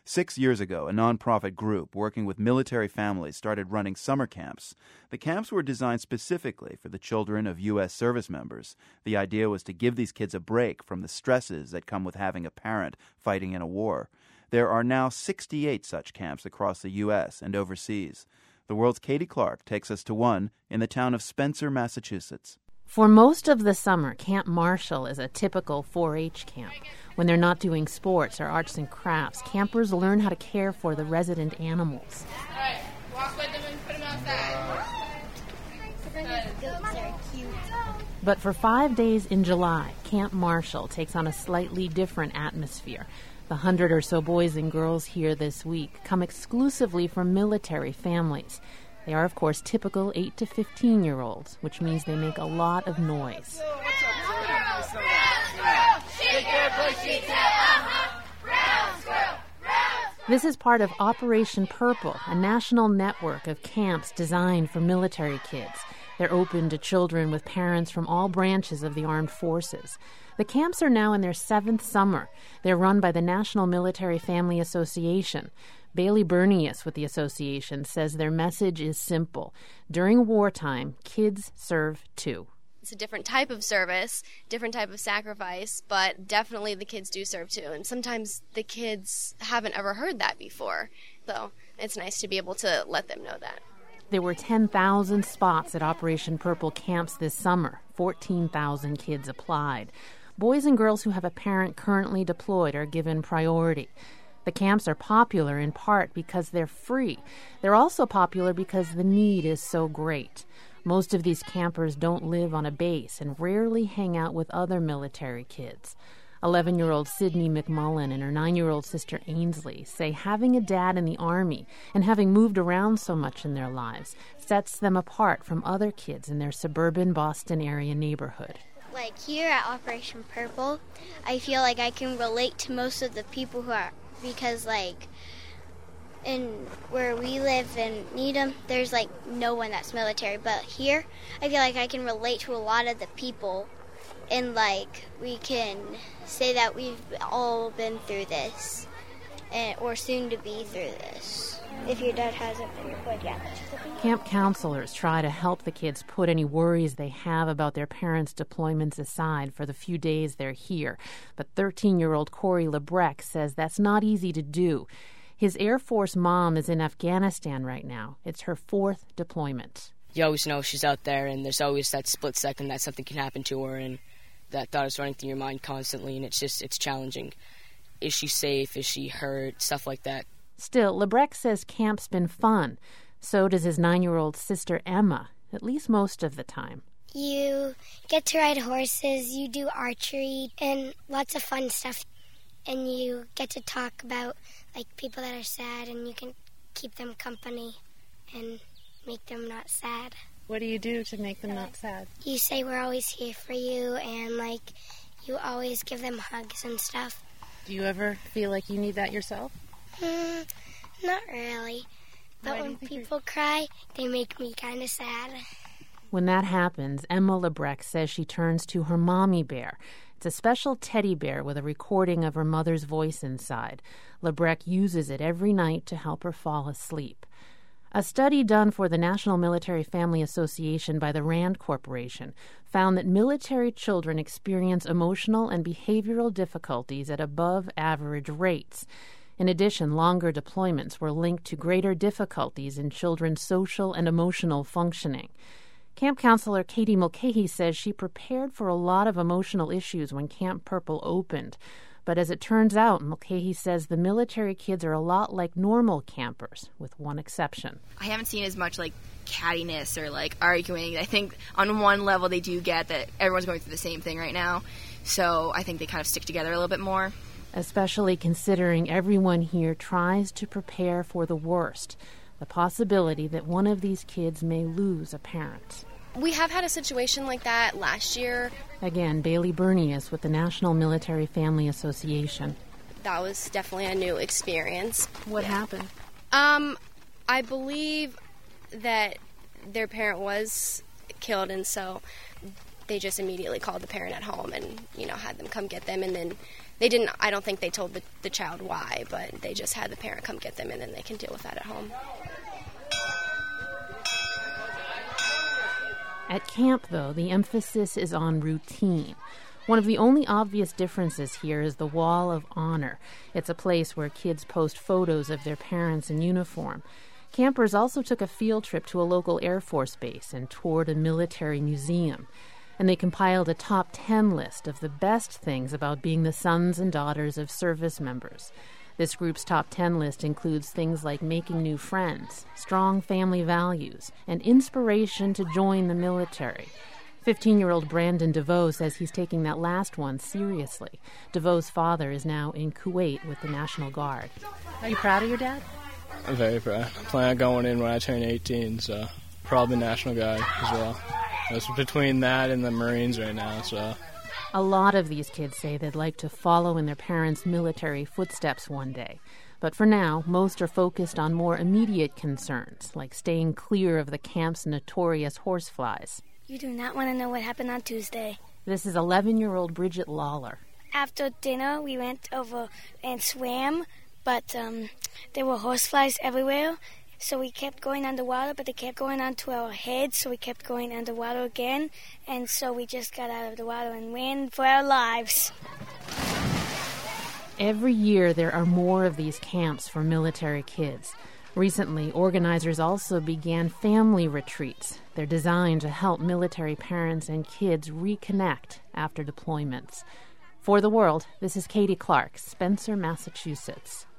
6 years ago, a nonprofit group working with military families started running summer camps. The camps were designed specifically for the children of U.S. service members. The idea was to give these kids a break from the stresses that come with having a parent fighting in a war. There are now 68 such camps across the U.S. and overseas. The World's Katie Clark takes us to one in the town of Spencer, Massachusetts. For most of the summer, Camp Marshall is a typical 4-H camp. When they're not doing sports or arts and crafts, campers learn how to care for the resident animals. All right, walk with them and put them outside. Goats are cute. But for 5 days in July, Camp Marshall takes on a slightly different atmosphere. The 100 or so boys and girls here this week come exclusively from military families. They are, of course, typical 8 to 15-year-olds, which means they make a lot of noise. This is part of Operation Purple, a national network of camps designed for military kids. They're open to children with parents from all branches of the armed forces. The camps are now in their 7th summer. They're run by the National Military Family Association. Bailey Bernius with the association says their message is simple. During wartime, kids serve too. It's a different type of service, different type of sacrifice, but definitely the kids do serve too. And sometimes the kids haven't ever heard that before. So it's nice to be able to let them know that. There were 10,000 spots at Operation Purple camps this summer. 14,000 kids applied. Boys and girls who have a parent currently deployed are given priority. The camps are popular in part because they're free. They're also popular because the need is so great. Most of these campers don't live on a base and rarely hang out with other military kids. 11-year-old Sydney McMullen and her 9-year-old sister Ainsley say having a dad in the Army and having moved around so much in their lives sets them apart from other kids in their suburban Boston area neighborhood. Like here at Operation Purple, I feel like I can relate to most of the people who are, because like in where we live in Needham, there's like no one that's military, but here I feel like I can relate to a lot of the people, and like we can say that we've all been through this or soon to be through this. If your dad hasn't been deployed yet. Camp counselors try to help the kids put any worries they have about their parents' deployments aside for the few days they're here. But 13-year-old Corey Lebrecht says that's not easy to do. His Air Force mom is in Afghanistan right now. It's her 4th deployment. You always know she's out there, and there's always that split second that something can happen to her, and that thought is running through your mind constantly, and it's challenging. Is she safe? Is she hurt? Stuff like that. Still, Lebrecht says camp's been fun. So does his 9-year-old sister Emma, at least most of the time. You get to ride horses, you do archery, and lots of fun stuff. And you get to talk about like people that are sad, and you can keep them company and make them not sad. What do you do to make them not sad? You say we're always here for you, and like you always give them hugs and stuff. Do you ever feel like you need that yourself? Not really. But when people cry, they make me kind of sad. When that happens, Emma Lebrecht says she turns to her mommy bear. It's a special teddy bear with a recording of her mother's voice inside. Lebrecht uses it every night to help her fall asleep. A study done for the National Military Family Association by the RAND Corporation found that military children experience emotional and behavioral difficulties at above-average rates. In addition, longer deployments were linked to greater difficulties in children's social and emotional functioning. Camp counselor Katie Mulcahy says she prepared for a lot of emotional issues when Camp Purple opened. But as it turns out, Mulcahy says the military kids are a lot like normal campers, with one exception. I haven't seen as much like cattiness or like arguing. I think on one level they do get that everyone's going through the same thing right now. So I think they kind of stick together a little bit more. Especially considering everyone here tries to prepare for the worst, the possibility that one of these kids may lose a parent. We have had a situation like that last year. Again, Bailey Bernius with the National Military Family Association. That was definitely a new experience. What happened? I believe that their parent was killed, and so they just immediately called the parent at home and, had them come get them, and then They didn't, I don't think they told the child why, but they just had the parent come get them and then they can deal with that at home. At camp, though, the emphasis is on routine. One of the only obvious differences here is the Wall of Honor. It's a place where kids post photos of their parents in uniform. Campers also took a field trip to a local Air Force base and toured a military museum. And they compiled a top 10 list of the best things about being the sons and daughters of service members. This group's top 10 list includes things like making new friends, strong family values, and inspiration to join the military. 15-year-old Brandon DeVoe says he's taking that last one seriously. DeVoe's father is now in Kuwait with the National Guard. Are you proud of your dad? I'm very proud. I plan on going in when I turn 18, so probably National Guard as well. It's between that and the Marines right now, so... A lot of these kids say they'd like to follow in their parents' military footsteps one day. But for now, most are focused on more immediate concerns, like staying clear of the camp's notorious horseflies. You do not want to know what happened on Tuesday. This is 11-year-old Bridget Lawler. After dinner, we went over and swam, but there were horseflies everywhere. So we kept going underwater, but they kept going onto our heads, so we kept going underwater again. And so we just got out of the water and ran for our lives. Every year there are more of these camps for military kids. Recently, organizers also began family retreats. They're designed to help military parents and kids reconnect after deployments. For The World, this is Katie Clark, Spencer, Massachusetts.